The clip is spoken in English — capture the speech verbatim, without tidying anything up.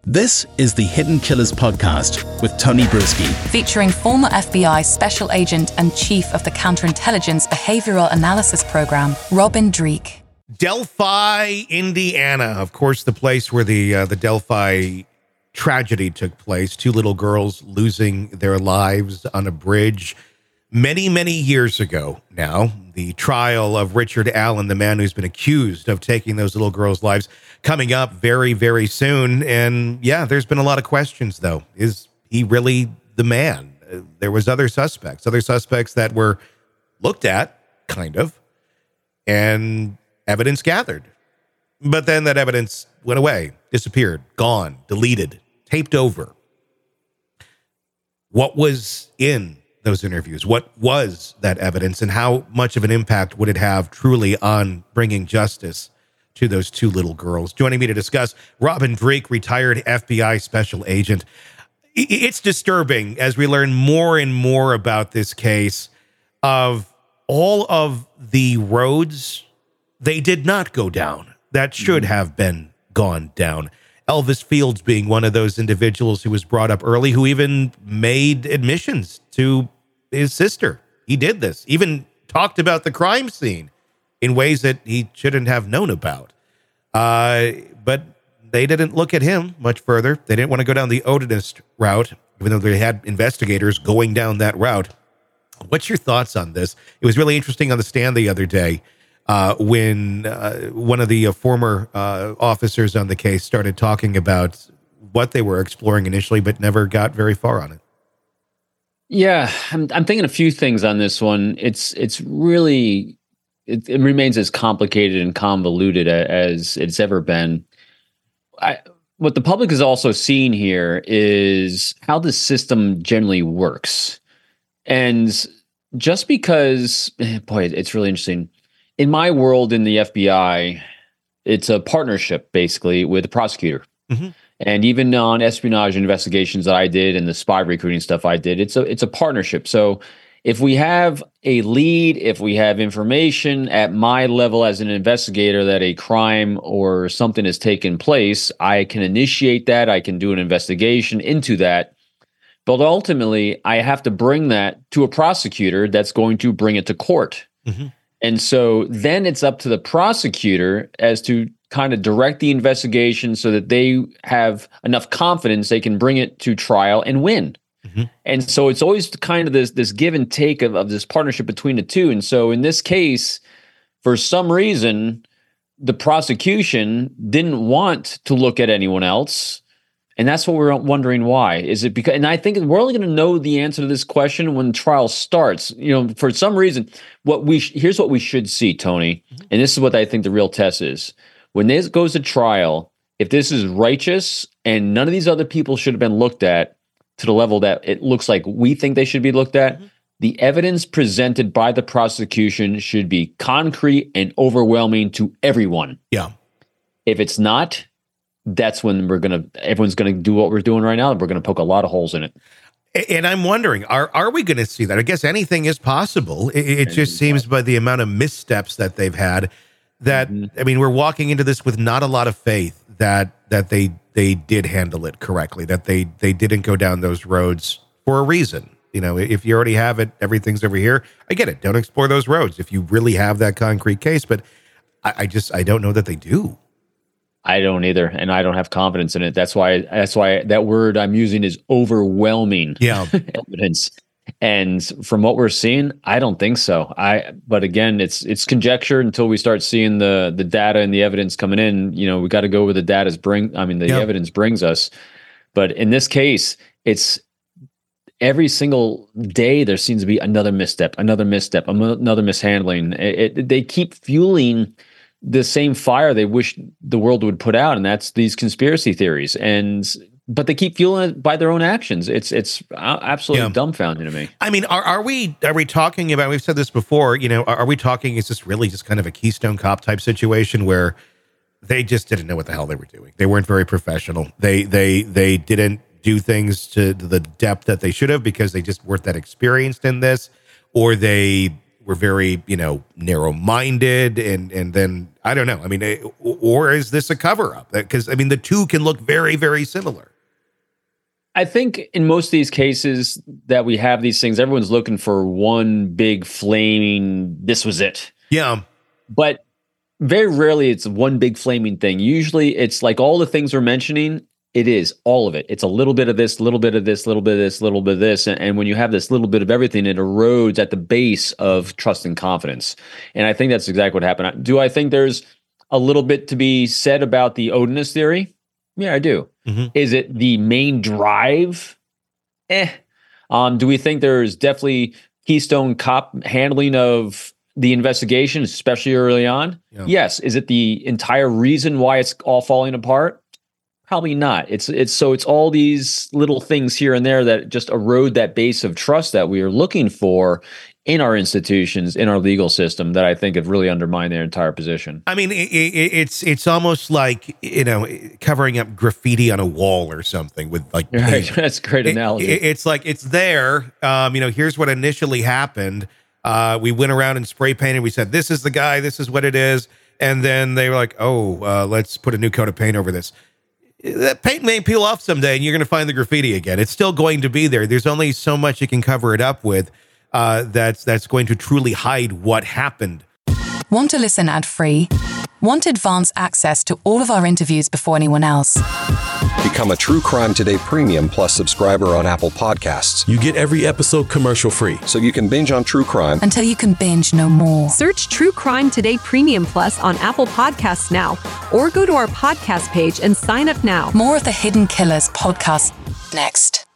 This is the Hidden Killers podcast with Tony Brueski. Featuring former F B I Special Agent and Chief of the Counterintelligence Behavioral Analysis Program, Robin Dreeke. Delphi, Indiana. Of course, the place where the uh, the Delphi tragedy took place. Two little girls losing their lives on a bridge many, many years ago now. The trial of Richard Allen, the man who's been accused of taking those little girls' lives, coming up very, very soon. And yeah, there's been a lot of questions, though. Is he really the man? Uh, there was other suspects, other suspects that were looked at, kind of, and evidence gathered. But then that evidence went away, disappeared, gone, deleted, taped over. What was in those interviews? What was that evidence, and how much of an impact would it have truly on bringing justice to those two little girls? Joining me to discuss, Robin Dreeke, retired F B I special agent. It's disturbing as we learn more and more about this case of all of the roads they did not go down that should have been gone down. Elvis Fields being one of those individuals who was brought up early, who even made admissions to his sister. He did this, even talked about the crime scene in ways that he shouldn't have known about. Uh, but they didn't look at him much further. They didn't want to go down the Odinist route, even though they had investigators going down that route. What's your thoughts on this? It was really interesting on the stand the other day uh, when uh, one of the uh, former uh, officers on the case started talking about what they were exploring initially, but never got very far on it. Yeah, I'm, I'm thinking a few things on this one. It's it's really, it, it remains as complicated and convoluted a, as it's ever been. I, what the public is also seeing here is how the system generally works. And just because, boy, it's really interesting. In my world, in the F B I, it's a partnership, basically, with the prosecutor. Mm-hmm. And even on espionage investigations that I did and the spy recruiting stuff I did, it's a it's a partnership. So if we have a lead, if we have information at my level as an investigator that a crime or something has taken place, I can initiate that. I can do an investigation into that. But ultimately, I have to bring that to a prosecutor that's going to bring it to court. Mm-hmm. And so then it's up to the prosecutor as to kind of direct the investigation so that they have enough confidence they can bring it to trial and win. Mm-hmm. And so it's always kind of this this give and take of, of this partnership between the two. And so in this case, for some reason, the prosecution didn't want to look at anyone else. And that's what we're wondering why. Is it because, and I think we're only going to know the answer to this question when trial starts. You know, for some reason, what we sh- here's what we should see, Tony, mm-hmm. and this is what I think the real test is. When this goes to trial, if this is righteous and none of these other people should have been looked at to the level that it looks like we think they should be looked at, mm-hmm. the evidence presented by the prosecution should be concrete and overwhelming to everyone. Yeah. If it's not, that's when we're going to, everyone's going to do what we're doing right now, and we're going to poke a lot of holes in it. And I'm wondering, are are we going to see that? I guess anything is possible. It, it just seems by the amount of missteps that they've had that, mm-hmm. I mean, we're walking into this with not a lot of faith that that they they did handle it correctly, that they they didn't go down those roads for a reason. You know, if you already have it, everything's over here. I get it. Don't explore those roads if you really have that concrete case. But I, I just, I don't know that they do. I don't either, and I don't have confidence in it. That's why. That's why that word I'm using is overwhelming. Yeah, evidence. And from what we're seeing, I don't think so. I. But again, it's it's conjecture until we start seeing the the data and the evidence coming in. You know, we got to go where the data's bring. I mean, the yeah. evidence brings us. But in this case, it's every single day there seems to be another misstep, another misstep, another mishandling. It, it, they keep fueling the same fire they wish the world would put out, and that's these conspiracy theories. And but they keep fueling it by their own actions. It's it's absolutely yeah. dumbfounding to me. I mean, are are we are we talking about? We've said this before. You know, are, are we talking? Is this really just kind of a Keystone Cop type situation where they just didn't know what the hell they were doing? They weren't very professional. They they they didn't do things to the depth that they should have because they just weren't that experienced in this, or they were very, you know, narrow-minded, and and then I don't know. I mean, it, or is this a cover-up? Because I mean, the two can look very, very similar. I think in most of these cases that we have these things, everyone's looking for one big flaming, this was it. Yeah. But very rarely it's one big flaming thing. Usually it's like all the things we're mentioning, it is all of it. It's a little bit of this, little bit of this, little bit of this, little bit of this. And, and when you have this little bit of everything, it erodes at the base of trust and confidence. And I think that's exactly what happened. Do I think there's a little bit to be said about the Odinist theory? Yeah, I do. Mm-hmm. Is it the main drive? Eh. Um, do we think there's definitely Keystone Cop handling of the investigation, especially early on? Yeah. Yes. Is it the entire reason why it's all falling apart? Probably not. It's it's so it's all these little things here and there that just erode that base of trust that we are looking for in our institutions, in our legal system, that I think have really undermined their entire position. I mean, it, it, it's it's almost like, you know, covering up graffiti on a wall or something with like right. That's a great analogy. It, it, it's like it's there. Um, you know, here's what initially happened. Uh, we went around and spray painted. We said, "This is the guy. This is what it is." And then they were like, "Oh, uh, let's put a new coat of paint over this." That paint may peel off someday, and you're going to find the graffiti again. It's still going to be there. There's only so much you can cover it up with. Uh, that's that's going to truly hide what happened. Want to listen ad-free? Want advanced access to all of our interviews before anyone else? Become a True Crime Today Premium Plus subscriber on Apple Podcasts. You get every episode commercial-free, so you can binge on true crime until you can binge no more. Search True Crime Today Premium Plus on Apple Podcasts now, or go to our podcast page and sign up now. More of the Hidden Killers podcast next.